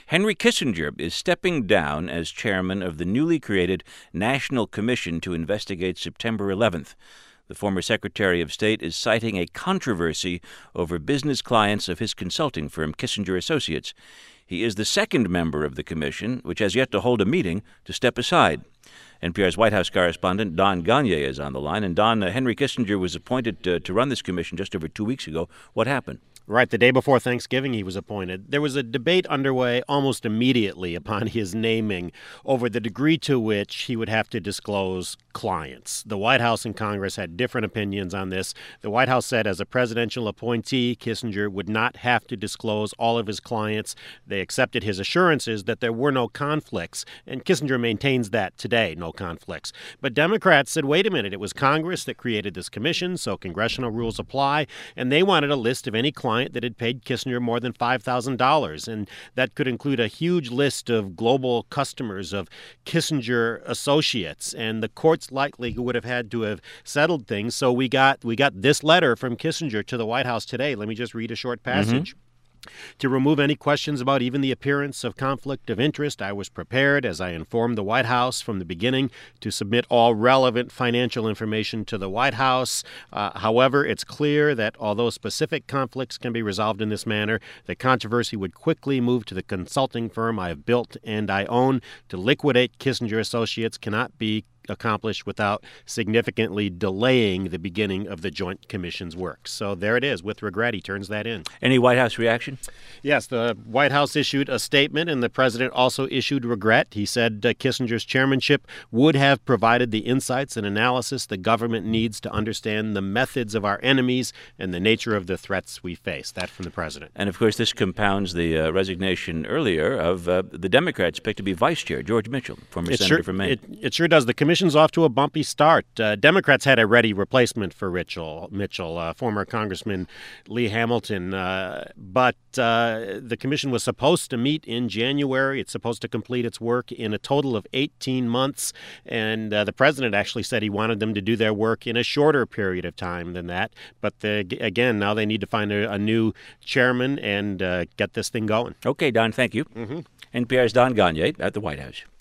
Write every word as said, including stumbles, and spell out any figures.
Henry Kissinger is stepping down as chairman of the newly created National Commission to investigate September eleventh. The former Secretary of State is citing a controversy over business clients of his consulting firm, Kissinger Associates. He is the second member of the commission, which has yet to hold a meeting, to step aside. N P R's White House correspondent Don Gagné is on the line. And Don, uh, Henry Kissinger was appointed uh, to run this commission just over two weeks ago. What happened? Right, the day before Thanksgiving he was appointed. There was a debate underway almost immediately upon his naming over the degree to which he would have to disclose clients. The White House and Congress had different opinions on this. The White House said as a presidential appointee, Kissinger would not have to disclose all of his clients. They accepted his assurances that there were no conflicts, and Kissinger maintains that today, no conflicts. But Democrats said, wait a minute, it was Congress that created this commission, so congressional rules apply, and they wanted a list of any clients that had paid Kissinger more than five thousand dollars. And that could include a huge list of global customers of Kissinger Associates. And the courts likely would have had to have settled things. So we got we got this letter from Kissinger to the White House today. Let me just read a short passage. Mm-hmm. To remove any questions about even the appearance of conflict of interest, I was prepared, as I informed the White House from the beginning, to submit all relevant financial information to the White House. Uh, however, it's clear that although specific conflicts can be resolved in this manner, the controversy would quickly move to the consulting firm I have built and I own. To liquidate Kissinger Associates cannot be accomplished without significantly delaying the beginning of the Joint Commission's work. So there it is. With regret, he turns that in. Any White House reaction? Yes, the White House issued a statement, and the president also issued regret. He said uh, Kissinger's chairmanship would have provided the insights and analysis the government needs to understand the methods of our enemies and the nature of the threats we face. That from the president. And, of course, this compounds the uh, resignation earlier of uh, the Democrats picked to be vice chair, George Mitchell, former it senator sure, from Maine. It, it sure does. The commission off to a bumpy start. Uh, Democrats had a ready replacement for Mitchell, Mitchell uh, former Congressman Lee Hamilton, uh, but uh, the commission was supposed to meet in January. It's supposed to complete its work in a total of eighteen months, and uh, the president actually said he wanted them to do their work in a shorter period of time than that. But the, again, now they need to find a, a new chairman and uh, get this thing going. Okay, Don, thank you. Mm-hmm. N P R's Don Gagné at the White House.